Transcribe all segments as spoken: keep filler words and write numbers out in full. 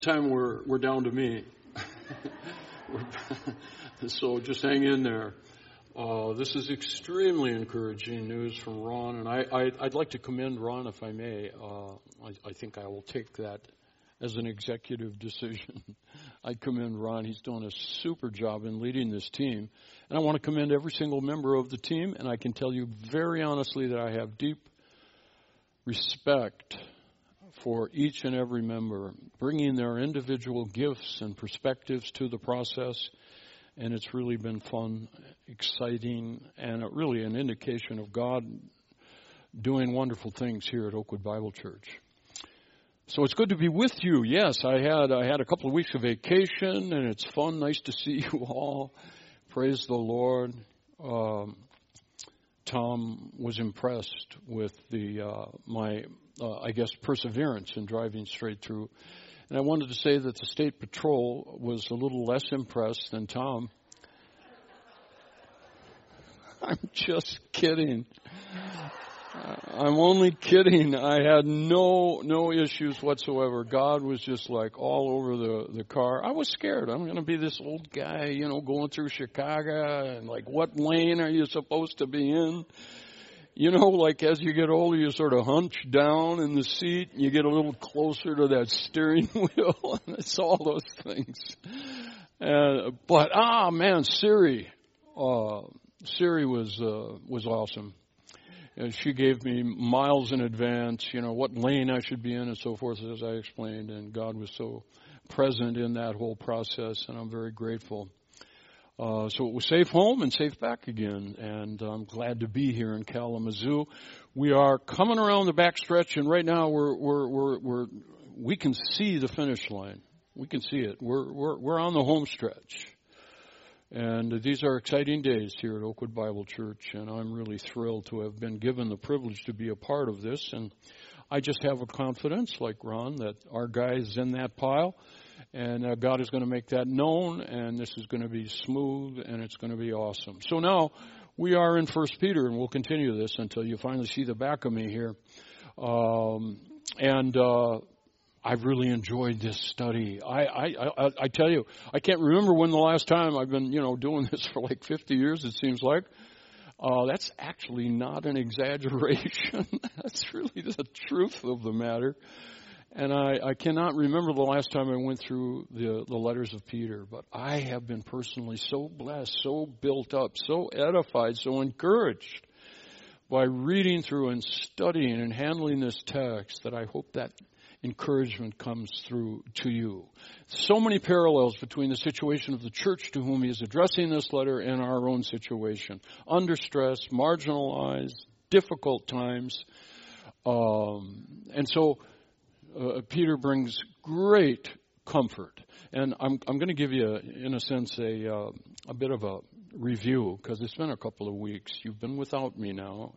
time we're we're down to me. So just hang in there. Uh, this is extremely encouraging news from Ron, and I, I, I'd like to commend Ron, if I may. Uh, I, I think I will take that as an executive decision. I commend Ron. He's done a super job in leading this team, and I want to commend every single member of the team, and I can tell you very honestly that I have deep respect for each and every member, bringing their individual gifts and perspectives to the process. And it's really been fun, exciting, and really an indication of God doing wonderful things here at Oakwood Bible Church. So it's good to be with you. Yes, I had I had a couple of weeks of vacation, and it's fun, nice to see you all. Praise the Lord. Um, Tom was impressed with the uh, my, uh, I guess, perseverance in driving straight through. And I wanted to say that the State Patrol was a little less impressed than Tom. I'm just kidding. I'm only kidding. I had no no issues whatsoever. God was just like all over the, the car. I was scared. I'm going to be this old guy, you know, going through Chicago, and like, what lane are you supposed to be in? You know, like as you get older, you sort of hunch down in the seat, and you get a little closer to that steering wheel, and it's all those things. Uh, but, ah, man, Siri, uh, Siri was uh, was awesome. And she gave me miles in advance, you know, what lane I should be in and so forth, as I explained, and God was so present in that whole process, and I'm very grateful. Uh, so it was safe home and safe back again, and I'm glad to be here in Kalamazoo. We are coming around the back stretch, and right now we're we're we're, we're we can see the finish line. We can see it. We're we're we're on the home stretch, and these are exciting days here at Oakwood Bible Church, and I'm really thrilled to have been given the privilege to be a part of this. And I just have a confidence, like Ron, that our guy's in that pile. And uh, God is going to make that known, and this is going to be smooth, and it's going to be awesome. So now we are in First Peter, and we'll continue this until you finally see the back of me here. Um, and uh, I've really enjoyed this study. I, I, I, I tell you, I can't remember when the last time I've been, you know, doing this for like fifty years, it seems like. Uh, that's actually not an exaggeration. That's really the truth of the matter. And I, I cannot remember the last time I went through the, the letters of Peter, but I have been personally so blessed, so built up, so edified, so encouraged by reading through and studying and handling this text that I hope that encouragement comes through to you. So many parallels between the situation of the church to whom he is addressing this letter and our own situation. Under stress, marginalized, difficult times. Um, and so Uh, Peter brings great comfort, and I'm I'm going to give you, in a sense, a uh, a bit of a review because it's been a couple of weeks. You've been without me now,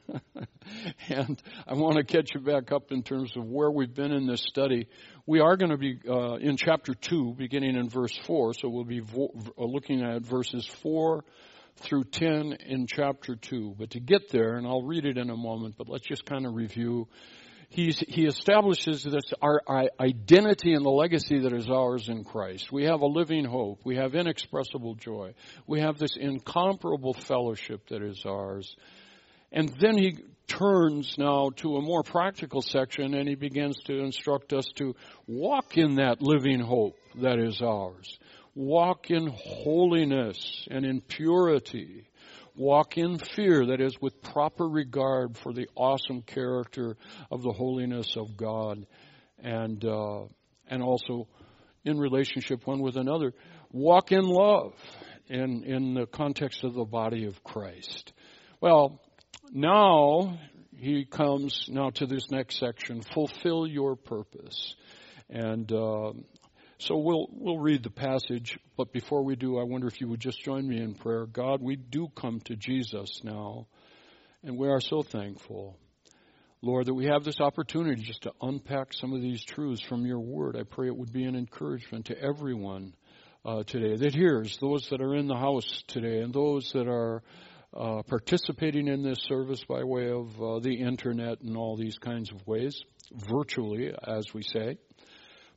and I want to catch you back up in terms of where we've been in this study. We are going to be uh, in chapter two, beginning in verse four. So we'll be vo- looking at verses four through ten in chapter two. But to get there, and I'll read it in a moment, but let's just kind of review. He's, he establishes this, our, our identity and the legacy that is ours in Christ. We have a living hope. We have inexpressible joy. We have this incomparable fellowship that is ours. And then he turns now to a more practical section, and he begins to instruct us to walk in that living hope that is ours. Walk in holiness and in purity. Walk in fear, that is, with proper regard for the awesome character of the holiness of God, and uh, and also in relationship one with another. Walk in love in, in the context of the body of Christ. Well, now he comes now to this next section, fulfill your purpose. And uh, so we'll we'll read the passage, but before we do, I wonder if you would just join me in prayer. God, we do come to Jesus now, and we are so thankful, Lord, that we have this opportunity just to unpack some of these truths from your word. I pray it would be an encouragement to everyone uh, today that hears, those that are in the house today, and those that are uh, participating in this service by way of uh, the internet and all these kinds of ways, virtually, as we say.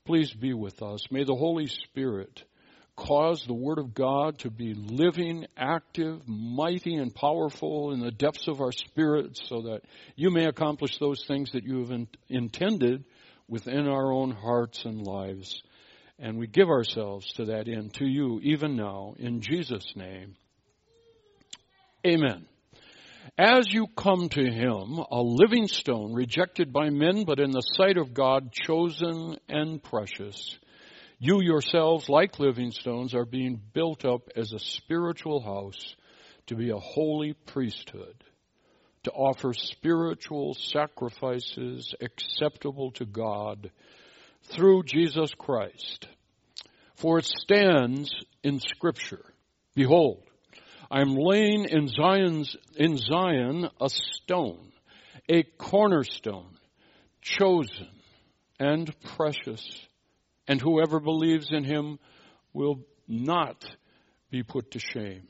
please be with us. May the Holy Spirit cause the Word of God to be living, active, mighty, and powerful in the depths of our spirits, so that you may accomplish those things that you have in- intended within our own hearts and lives. And we give ourselves to that end, to you, even now, in Jesus' name. Amen. As you come to him, a living stone, rejected by men, but in the sight of God, chosen and precious, you yourselves, like living stones, are being built up as a spiritual house to be a holy priesthood, to offer spiritual sacrifices acceptable to God through Jesus Christ. For it stands in Scripture, behold, I am laying in Zion's, in Zion a stone, a cornerstone, chosen and precious, and whoever believes in him will not be put to shame.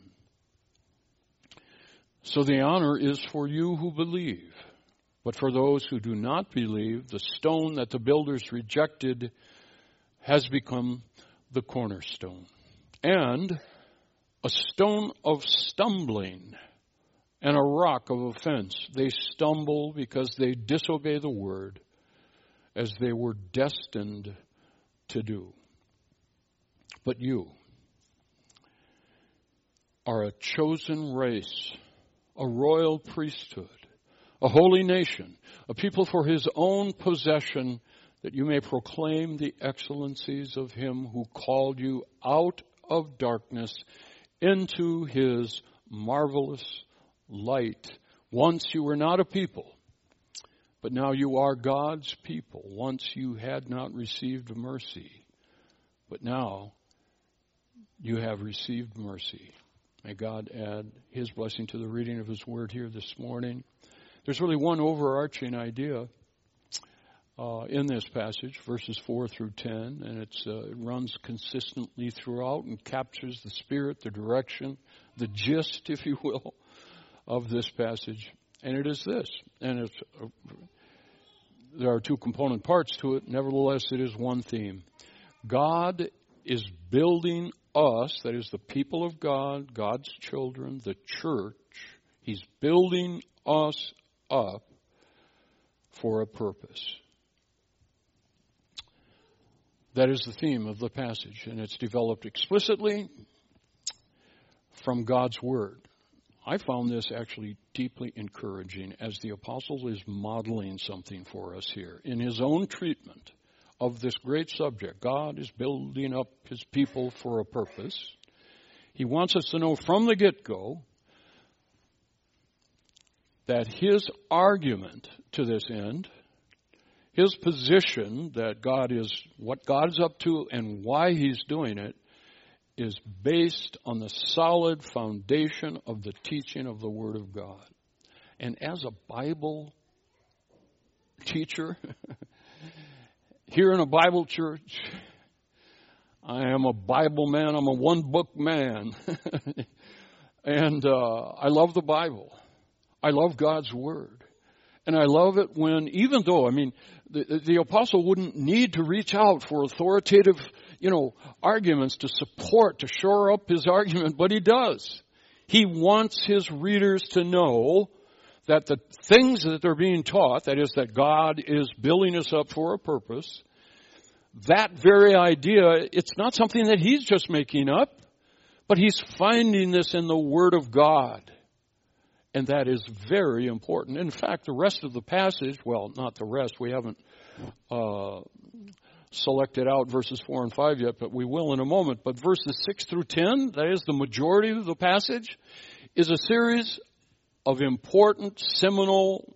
So the honor is for you who believe. But for those who do not believe, the stone that the builders rejected has become the cornerstone, and a stone of stumbling and a rock of offense. They stumble because they disobey the word, as they were destined to do. But you are a chosen race, a royal priesthood, a holy nation, a people for his own possession, that you may proclaim the excellencies of him who called you out of darkness into his marvelous light. Once you were not a people, but now you are God's people. Once you had not received mercy, but now you have received mercy. May God add his blessing to the reading of his word here this morning. There's really one overarching idea uh, in this passage, verses four through ten, and it's, uh, it runs consistently throughout and captures the spirit, the direction, the gist, if you will, of this passage. And it is this, and it's uh, there are two component parts to it. Nevertheless, it is one theme. God is building us, that is the people of God, God's children, the church. He's building us up for a purpose. That is the theme of the passage, and it's developed explicitly from God's Word. I found this actually deeply encouraging as the apostle is modeling something for us here. In his own treatment of this great subject, God is building up his people for a purpose. He wants us to know from the get-go that his argument to this end, his position that God is, what God is up to and why he's doing it, is based on the solid foundation of the teaching of the Word of God. And as a Bible teacher, here in a Bible church, I am a Bible man, I'm a one-book man. And uh, I love the Bible. I love God's Word. And I love it when, even though, I mean, the, the apostle wouldn't need to reach out for authoritative, you know, arguments to support, to shore up his argument, but he does. He wants his readers to know that the things that they're being taught, that is, that God is building us up for a purpose, that very idea, it's not something that he's just making up, but he's finding this in the Word of God. And that is very important. In fact, the rest of the passage, well, not the rest, we haven't uh, selected out verses four and five yet, but we will in a moment. But verses six through ten, that is the majority of the passage, is a series of important, seminal,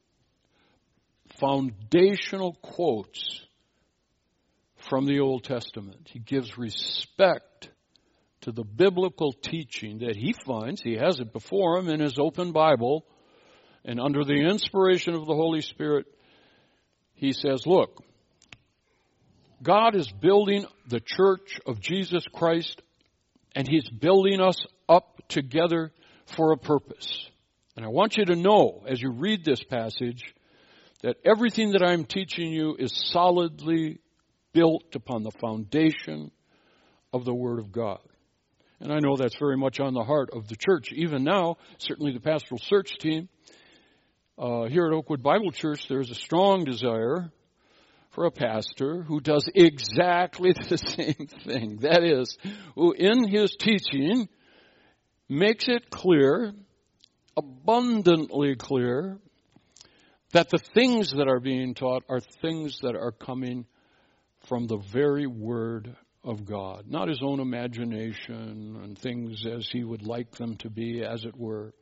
foundational quotes from the Old Testament. He gives respect to the biblical teaching that he finds. He has it before him in his open Bible, and under the inspiration of the Holy Spirit, he says, look, God is building the church of Jesus Christ, and he's building us up together for a purpose. And I want you to know, as you read this passage, that everything that I'm teaching you is solidly built upon the foundation of the Word of God. And I know that's very much on the heart of the church. Even now, certainly the pastoral search team, uh, here at Oakwood Bible Church, there's a strong desire for a pastor who does exactly the same thing. That is, who in his teaching makes it clear, abundantly clear, that the things that are being taught are things that are coming from the very Word of God. Not his own imagination and things as he would like them to be, as it were,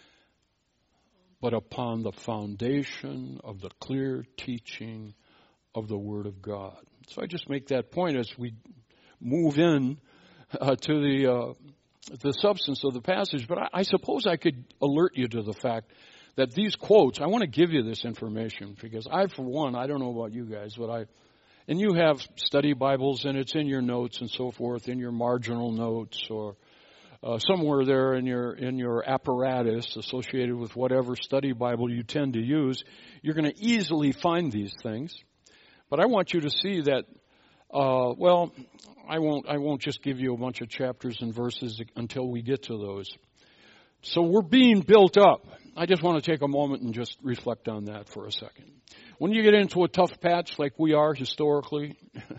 but upon the foundation of the clear teaching of the Word of God. So I just make that point as we move in uh, to the uh, the substance of the passage. But I, I suppose I could alert you to the fact that these quotes, I want to give you this information because I, for one, I don't know about you guys, but I, and you have study Bibles and it's in your notes and so forth, in your marginal notes or uh, somewhere there in your in your apparatus associated with whatever study Bible you tend to use, you're going to easily find these things. But I want you to see that, uh, well, I won't, I won't just give you a bunch of chapters and verses until we get to those. So we're being built up. I just want to take a moment and just reflect on that for a second. When you get into a tough patch like we are historically,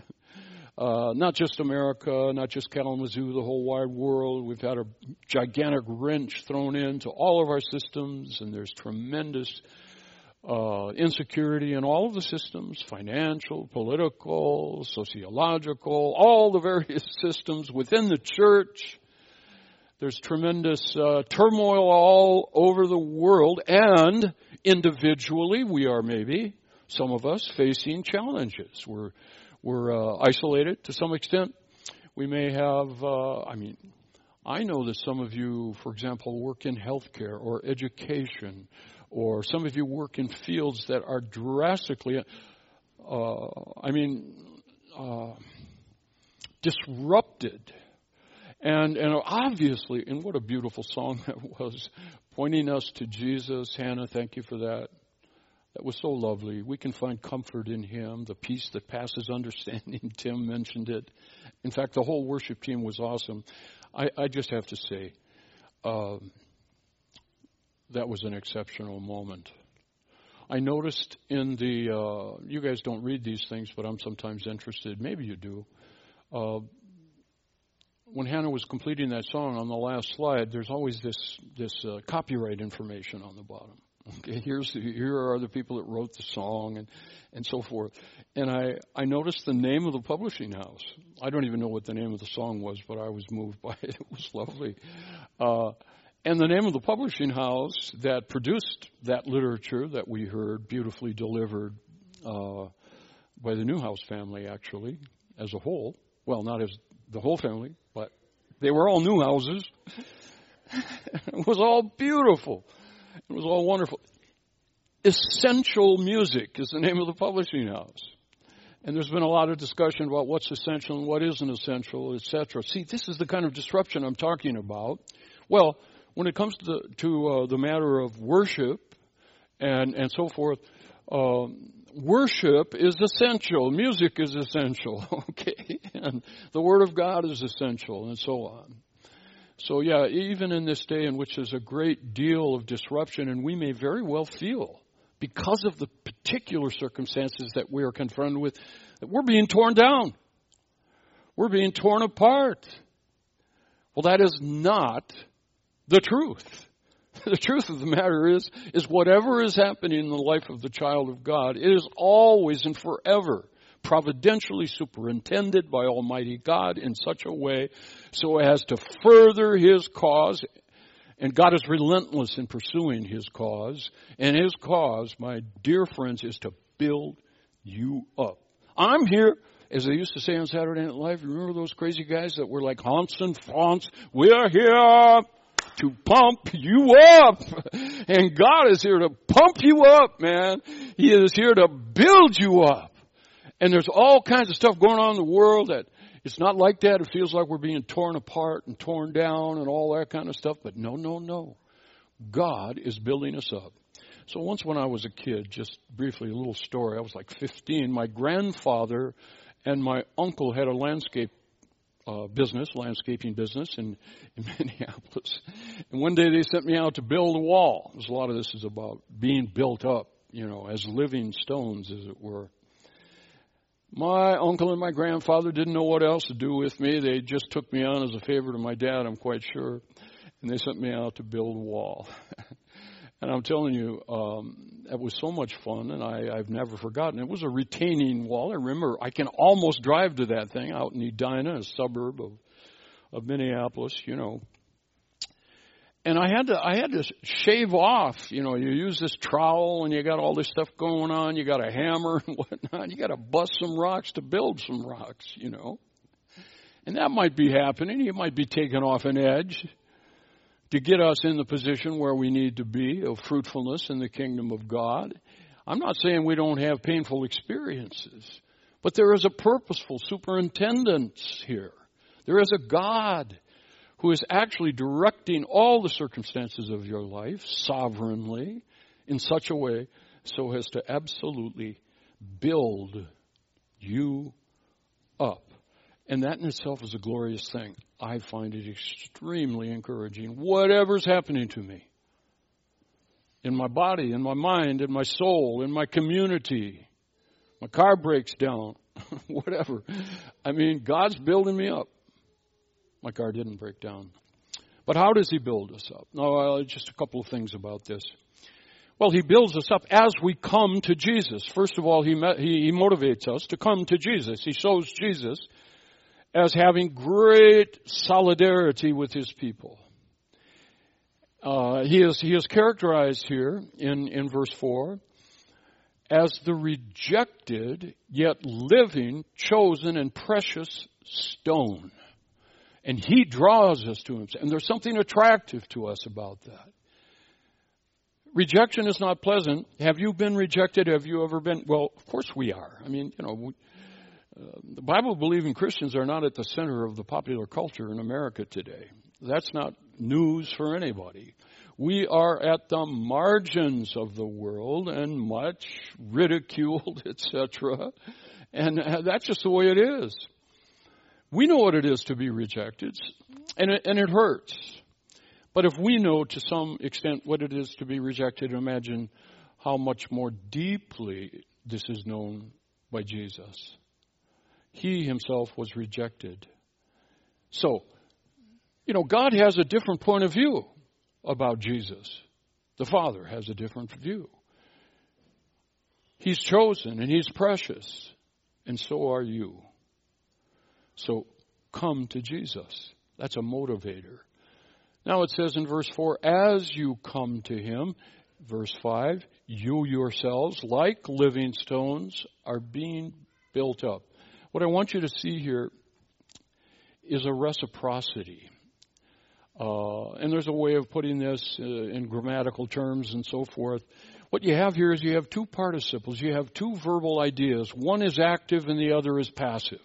uh, not just America, not just Kalamazoo, the whole wide world, we've had a gigantic wrench thrown into all of our systems, and there's tremendous Uh, insecurity in all of the systems, financial, political, sociological, all the various systems within the church. There's tremendous uh, turmoil all over the world, and individually we are maybe, some of us, facing challenges. We're, we're uh, isolated to some extent. We may have, uh, I mean, I know that some of you, for example, work in healthcare or education, or some of you work in fields that are drastically, uh, I mean, uh, disrupted. And, and obviously, and what a beautiful song that was, pointing us to Jesus. Hannah, thank you for that. That was so lovely. We can find comfort in Him, the peace that passes understanding. Tim mentioned it. In fact, the whole worship team was awesome. I, I just have to say, um, that was an exceptional moment. I noticed in the, uh, you guys don't read these things, but I'm sometimes interested. Maybe you do. Uh, when Hannah was completing that song on the last slide, there's always this this uh, copyright information on the bottom. Okay, here's the, here are the people that wrote the song and, and so forth. And I, I noticed the name of the publishing house. I don't even know what the name of the song was, but I was moved by it. It was lovely. Uh, And the name of the publishing house that produced that literature that we heard beautifully delivered uh, by the Newhouse family, actually, as a whole. Well, not as the whole family, but they were all Newhouses. It was all beautiful. It was all wonderful. Essential Music is the name of the publishing house. And there's been a lot of discussion about what's essential and what isn't essential, et cetera. See, this is the kind of disruption I'm talking about. Well, when it comes to the, to uh, the matter of worship and and so forth, um, worship is essential. Music is essential, okay? And the Word of God is essential, and so on. So, yeah, even in this day in which there's a great deal of disruption, and we may very well feel, because of the particular circumstances that we are confronted with, that we're being torn down. We're being torn apart. Well, that is not the truth. The truth of the matter is, is whatever is happening in the life of the child of God, it is always and forever providentially superintended by Almighty God in such a way so as to further His cause. And God is relentless in pursuing His cause. And His cause, my dear friends, is to build you up. I'm here, as they used to say on Saturday Night Live, remember those crazy guys that were like Hans and Franz? We are here to pump you up. And God is here to pump you up, man. He is here to build you up. And there's all kinds of stuff going on in the world that it's not like that. It feels like we're being torn apart and torn down and all that kind of stuff. But no, no, no. God is building us up. So once when I was a kid, just briefly a little story, I was like fifteen, my grandfather And my uncle had a landscape uh, business, landscaping business in, in Minneapolis. And one day they sent me out to build a wall. There's a lot of this is about being built up, you know, as living stones, as it were. My uncle and my grandfather didn't know what else to do with me. They just took me on as a favor to my dad, I'm quite sure. And they sent me out to build a wall. And I'm telling you, um, it was so much fun, and I, I've never forgotten. It was a retaining wall. I remember I can almost drive to that thing out in Edina, a suburb of, of Minneapolis, you know. And I had to I had to shave off, you know, you use this trowel and you got all this stuff going on. You got a hammer and whatnot. You got to bust some rocks to build some rocks, you know. And that might be happening. You might be taking off an edge to get us in the position where we need to be of fruitfulness in the kingdom of God. I'm not saying we don't have painful experiences, but there is a purposeful superintendence here. There is a God who is actually directing all the circumstances of your life sovereignly in such a way so as to absolutely build you up. And that in itself is a glorious thing. I find it extremely encouraging. Whatever's happening to me, in my body, in my mind, in my soul, in my community, my car breaks down, whatever. I mean, God's building me up. My car didn't break down. But how does he build us up? Now, uh, just a couple of things about this. Well, he builds us up as we come to Jesus. First of all, he, he, he motivates us to come to Jesus. He shows Jesus as having great solidarity with his people. Uh, he is he is characterized here in, in verse four as the rejected yet living, chosen, and precious stone. And he draws us to himself. And there's something attractive to us about that. Rejection is not pleasant. Have you been rejected? Have you ever been? Well, of course we are. I mean, you know, we, uh, the Bible-believing Christians are not at the center of the popular culture in America today. That's not news for anybody. We are at the margins of the world and much ridiculed, et cetera. And uh, that's just the way it is. We know what it is to be rejected, and it, and it hurts. But if we know to some extent what it is to be rejected, imagine how much more deeply this is known by Jesus. He himself was rejected. So, you know, God has a different point of view about Jesus. The Father has a different view. He's chosen and he's precious, and so are you. So come to Jesus. That's a motivator. Now it says in verse four, as you come to him, verse five, you yourselves, like living stones, are being built up. What I want you to see here is a reciprocity. Uh, and there's a way of putting this uh, in grammatical terms and so forth. What you have here is you have two participles. You have two verbal ideas. One is active and the other is passive.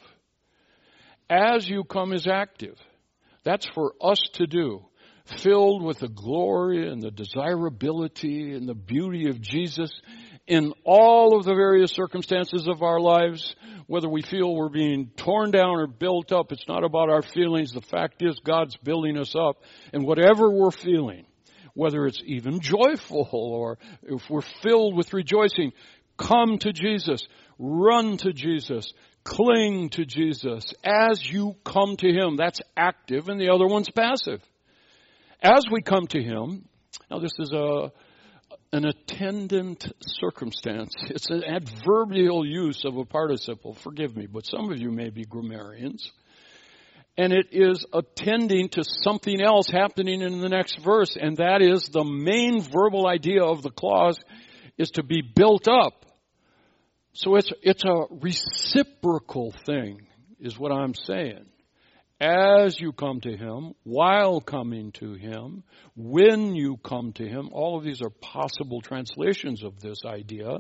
As you come is active. That's for us to do. Filled with the glory and the desirability and the beauty of Jesus in all of the various circumstances of our lives, whether we feel we're being torn down or built up, it's not about our feelings. The fact is God's building us up. And whatever we're feeling, whether it's even joyful or if we're filled with rejoicing, come to Jesus, run to Jesus, cling to Jesus. As you come to him, that's active and the other one's passive. As we come to him, now this is a an attendant circumstance. It's an adverbial use of a participle. Forgive me, but some of you may be grammarians. And it is attending to something else happening in the next verse, and that is the main verbal idea of the clause is to be built up. So it's it's a reciprocal thing, is what I'm saying. As you come to him, while coming to him, when you come to him, all of these are possible translations of this idea.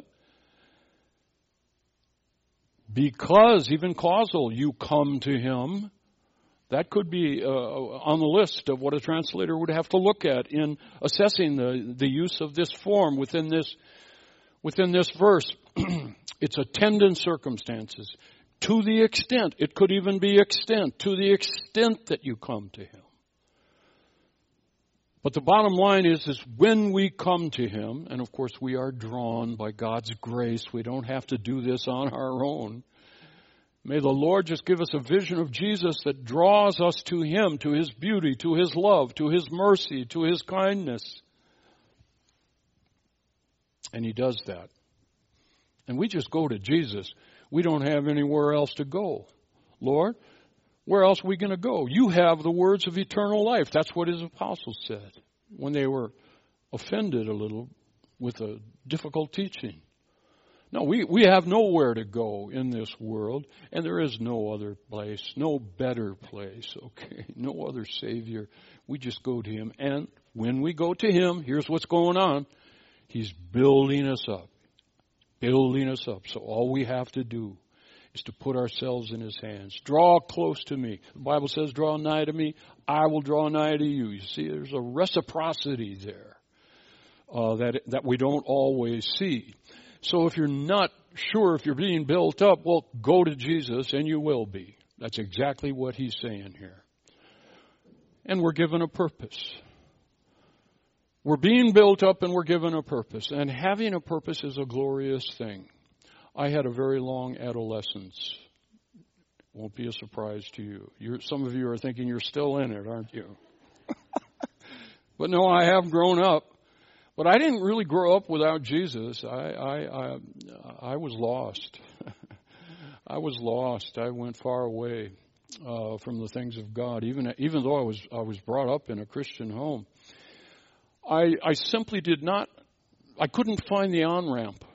Because, even causal, you come to him, that could be uh, on the list of what a translator would have to look at in assessing the, the use of this form within this, within this verse. It's attendant circumstances. To the extent, it could even be extent, to the extent that you come to Him. But the bottom line is, is when we come to Him, and of course we are drawn by God's grace, we don't have to do this on our own. May the Lord just give us a vision of Jesus that draws us to Him, to His beauty, to His love, to His mercy, to His kindness. And He does that. And we just go to Jesus. We don't have anywhere else to go. Lord, where else are we going to go? You have the words of eternal life. That's what His apostles said when they were offended a little with a difficult teaching. No, we, we have nowhere to go in this world, and there is no other place, no better place, okay? No other Savior. We just go to Him. And when we go to Him, here's what's going on. He's building us up, building us up. So all we have to do is to put ourselves in His hands. Draw close to me. The Bible says, draw nigh to me, I will draw nigh to you. You see, there's a reciprocity there uh, that that we don't always see. So if you're not sure if you're being built up, well, go to Jesus and you will be. That's exactly what He's saying here. And we're given a purpose. We're being built up and we're given a purpose. And having a purpose is a glorious thing. I had a very long adolescence. Won't be a surprise to you. You're, some of you are thinking you're still in it, aren't you? But no, I have grown up. But I didn't really grow up without Jesus. I I I, I was lost. I was lost. I went far away uh, from the things of God. Even even though I was I was brought up in a Christian home, I I simply did not. I couldn't find the on-ramp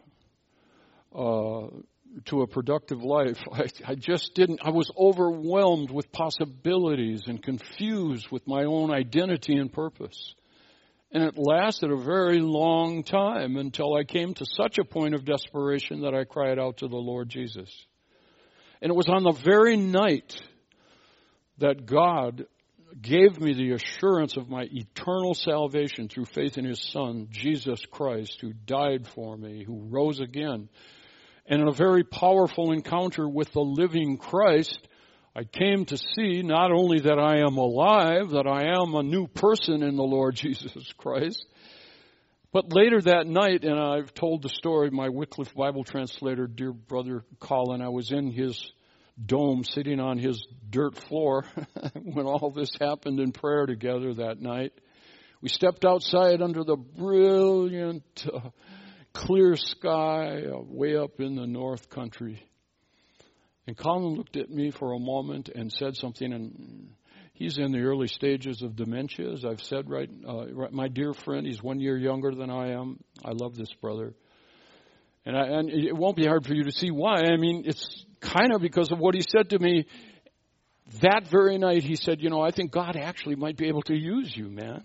Uh, to a productive life. I, I just didn't. I was overwhelmed with possibilities and confused with my own identity and purpose. And it lasted a very long time until I came to such a point of desperation that I cried out to the Lord Jesus. And it was on the very night that God gave me the assurance of my eternal salvation through faith in His Son, Jesus Christ, who died for me, who rose again. And in a very powerful encounter with the living Christ, I came to see not only that I am alive, that I am a new person in the Lord Jesus Christ, but later that night, and I've told the story, my Wycliffe Bible translator, dear brother Colin, I was in his dome sitting on his dirt floor when all this happened in prayer together that night. We stepped outside under the brilliant uh, clear sky uh, way up in the north country. And Colin looked at me for a moment and said something, and he's in the early stages of dementia, as I've said, right? Uh, my dear friend, he's one year younger than I am. I love this brother. And, I, and it won't be hard for you to see why. I mean, it's kind of because of what he said to me. That very night, he said, you know, I think God actually might be able to use you, man.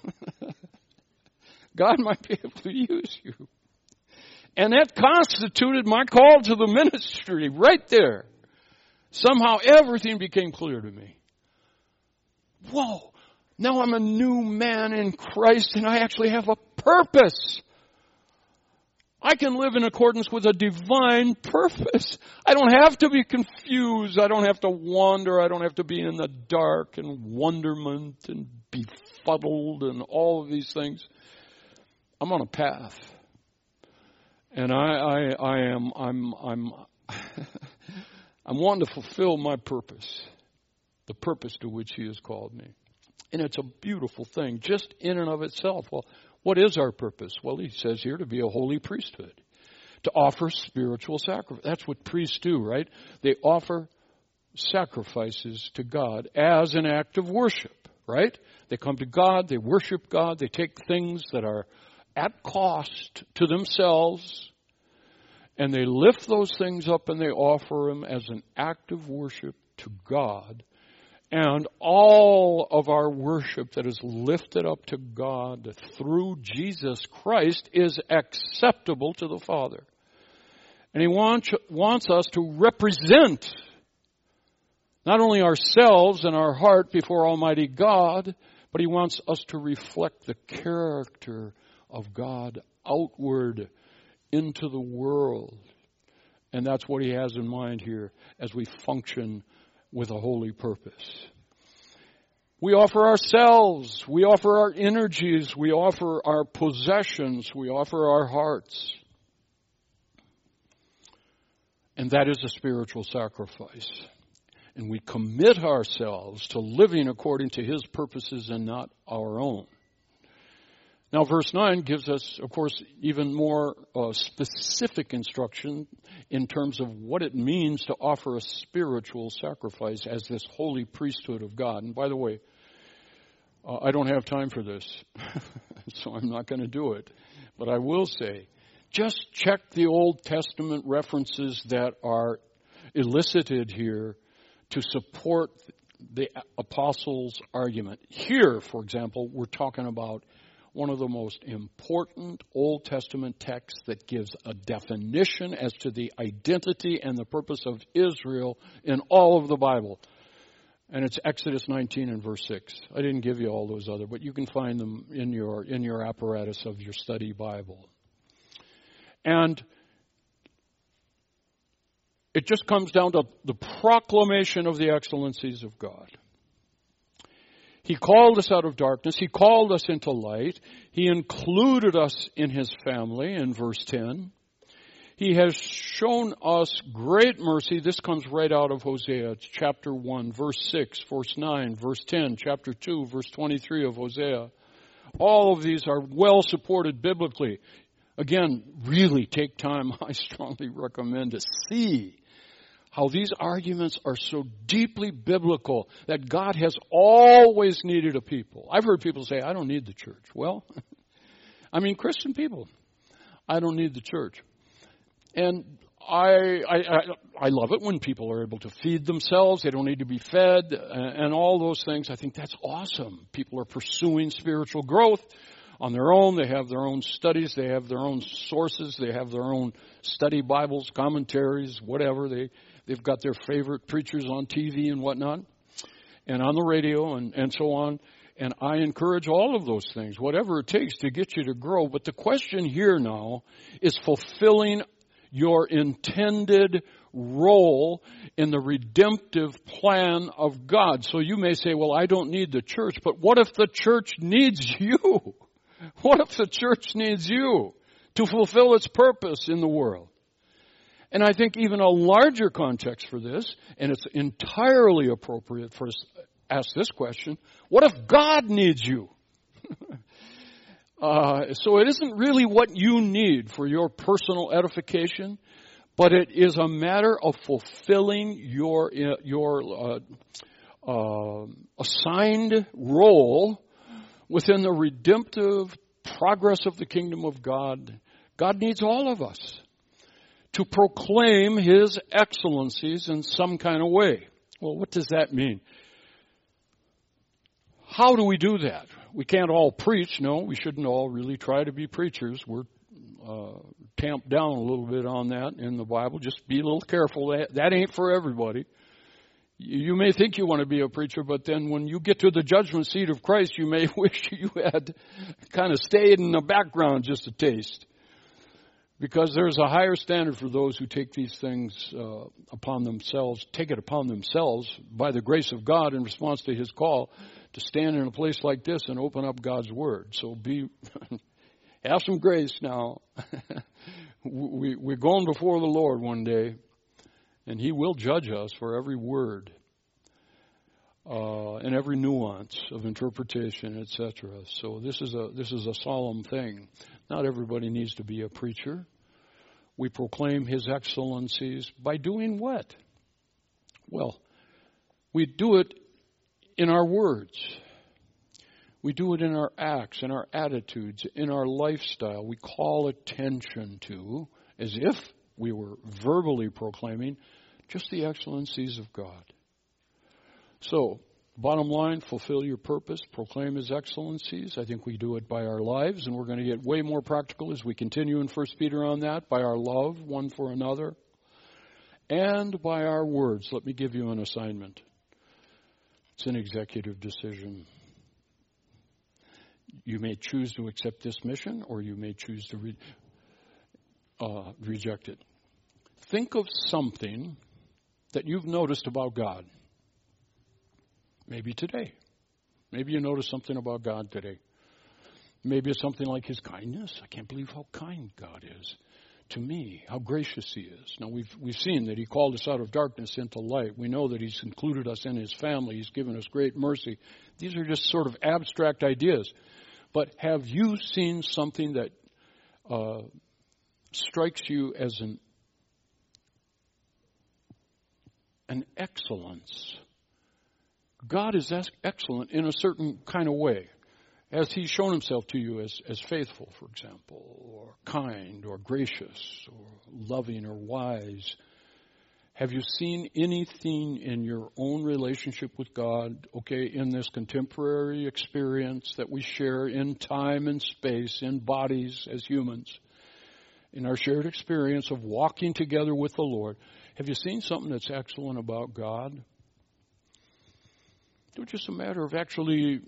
God might be able to use you. And that constituted my call to the ministry right there. Somehow everything became clear to me. Whoa, now I'm a new man in Christ and I actually have a purpose. I can live in accordance with a divine purpose. I don't have to be confused. I don't have to wander. I don't have to be in the dark and wonderment and befuddled and all of these things. I'm on a path. And I, I, I am, I'm, I'm, I'm wanting to fulfill my purpose, the purpose to which He has called me. And it's a beautiful thing, just in and of itself. Well, what is our purpose? Well, He says here to be a holy priesthood, to offer spiritual sacrifice. That's what priests do, right? They offer sacrifices to God as an act of worship, right? They come to God, they worship God, they take things that are at cost to themselves, and they lift those things up and they offer them as an act of worship to God. And all of our worship that is lifted up to God through Jesus Christ is acceptable to the Father. And He wants, wants us to represent not only ourselves and our heart before Almighty God, but He wants us to reflect the character of God outward into the world. And that's what he has in mind here as we function with a holy purpose. We offer ourselves, we offer our energies, we offer our possessions, we offer our hearts. And that is a spiritual sacrifice. And we commit ourselves to living according to his purposes and not our own. Now, verse nine gives us, of course, even more uh, specific instruction in terms of what it means to offer a spiritual sacrifice as this holy priesthood of God. And by the way, uh, I don't have time for this, so I'm not going to do it. But I will say, just check the Old Testament references that are elicited here to support the apostles' argument. Here, for example, we're talking about one of the most important Old Testament texts that gives a definition as to the identity and the purpose of Israel in all of the Bible. And it's Exodus nineteen and verse six. I didn't give you all those other, but you can find them in your in your apparatus of your study Bible. And it just comes down to the proclamation of the excellencies of God. He called us out of darkness. He called us into light. He included us in his family in verse ten. He has shown us great mercy. This comes right out of Hosea, chapter one, verse six, verse nine, verse ten, chapter two, verse twenty-three of Hosea. All of these are well supported biblically. Again, really take time. I strongly recommend to see how these arguments are so deeply biblical that God has always needed a people. I've heard people say, I don't need the church. Well, I mean, Christian people, I don't need the church. And I, I, I, I love it when people are able to feed themselves. They don't need to be fed and, and all those things. I think that's awesome. People are pursuing spiritual growth on their own. They have their own studies. They have their own sources. They have their own study Bibles, commentaries, whatever. They, they've got their favorite preachers on T V and whatnot and on the radio and, and so on. And I encourage all of those things, whatever it takes to get you to grow. But the question here now is fulfilling your intended role in the redemptive plan of God. So you may say, well, I don't need the church. But what if the church needs you? What if the church needs you to fulfill its purpose in the world? And I think even a larger context for this, and it's entirely appropriate for us to ask this question, what if God needs you? uh, so it isn't really what you need for your personal edification, but it is a matter of fulfilling your, your uh, uh, assigned role within the redemptive progress of the kingdom of God. God needs all of us to proclaim his excellencies in some kind of way. Well, what does that mean? How do we do that? We can't all preach. No, we shouldn't all really try to be preachers. We're uh, tamped down a little bit on that in the Bible. Just be a little careful. That, that ain't for everybody. You may think you want to be a preacher, but then when you get to the judgment seat of Christ, you may wish you had kind of stayed in the background just a taste. Because there's a higher standard for those who take these things uh, upon themselves, take it upon themselves by the grace of God in response to his call to stand in a place like this and open up God's word. So be, have some grace now. we, we're going before the Lord one day. And he will judge us for every word uh, and every nuance of interpretation, et cetera. So this is a this is a solemn thing. Not everybody needs to be a preacher. We proclaim his excellencies by doing what? Well, we do it in our words. We do it in our acts, in our attitudes, in our lifestyle. We call attention to, as if we were verbally proclaiming, just the excellencies of God. So, bottom line, fulfill your purpose, proclaim his excellencies. I think we do it by our lives, and we're going to get way more practical as we continue in First Peter on that, by our love one for another, and by our words. Let me give you an assignment. It's an executive decision. You may choose to accept this mission, or you may choose to re- uh, reject it. Think of something that you've noticed about God. Maybe today. Maybe you noticed something about God today. Maybe it's something like His kindness. I can't believe how kind God is to me, how gracious He is. Now, we've we've seen that He called us out of darkness into light. We know that He's included us in His family. He's given us great mercy. These are just sort of abstract ideas. But have you seen something that uh, strikes you as an an excellence? God is excellent in a certain kind of way. Has He shown Himself to you as, as faithful, for example, or kind, or gracious, or loving, or wise? Have you seen anything in your own relationship with God, okay, in this contemporary experience that we share in time and space, in bodies as humans, in our shared experience of walking together with the Lord? Have you seen something that's excellent about God? It's just a matter of actually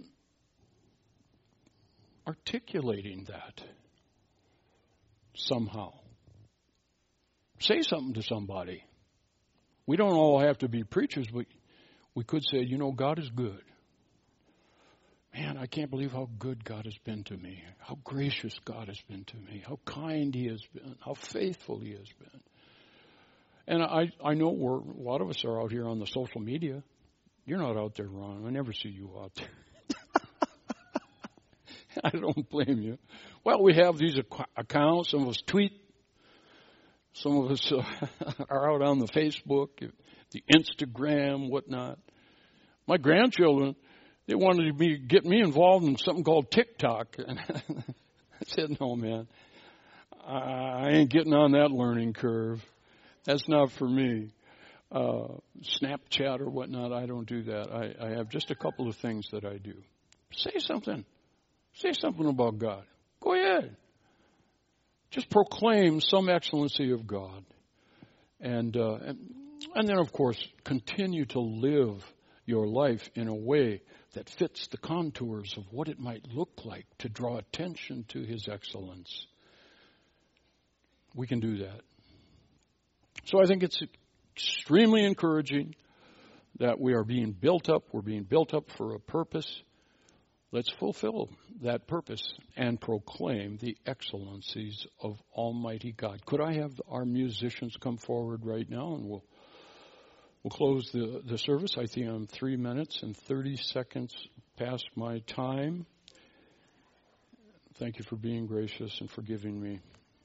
articulating that somehow. Say something to somebody. We don't all have to be preachers, but we could say, you know, God is good. Man, I can't believe how good God has been to me, how gracious God has been to me, how kind He has been, how faithful He has been. And I, I know we're, a lot of us are out here on the social media. You're not out there, Ron. I never see you out there. I don't blame you. Well, we have these ac- accounts. Some of us tweet. Some of us uh, are out on the Facebook, the Instagram, whatnot. My grandchildren, they wanted to be, get me involved in something called TikTok. And I said, no, man. I ain't getting on that learning curve. That's not for me. Uh, Snapchat or whatnot, I don't do that. I, I have just a couple of things that I do. Say something. Say something about God. Go ahead. Just proclaim some excellency of God. And, uh, and, and then, of course, continue to live your life in a way that fits the contours of what it might look like to draw attention to His excellence. We can do that. So I think it's extremely encouraging that we are being built up. We're being built up for a purpose. Let's fulfill that purpose and proclaim the excellencies of Almighty God. Could I have our musicians come forward right now, and we'll we'll close the, the service. I think I'm three minutes and thirty seconds past my time. Thank you for being gracious and forgiving me.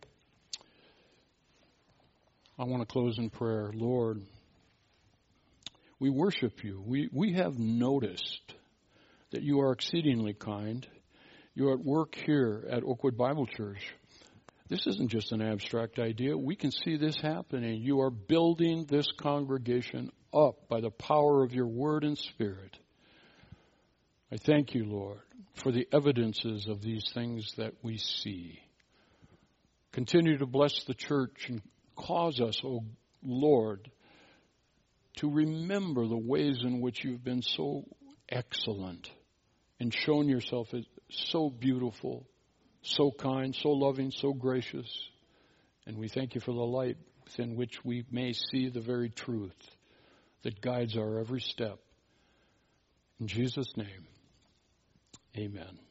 I want to close in prayer. Lord, we worship You. We we have noticed that You are exceedingly kind. You're at work here at Oakwood Bible Church. This isn't just an abstract idea. We can see this happening. You are building this congregation up by the power of Your Word and Spirit. I thank You, Lord, for the evidences of these things that we see. Continue to bless the church and cause us, O Lord, to remember the ways in which You've been so excellent and shown Yourself as so beautiful, so kind, so loving, so gracious. And we thank You for the light within which we may see the very truth that guides our every step. In Jesus' name, amen.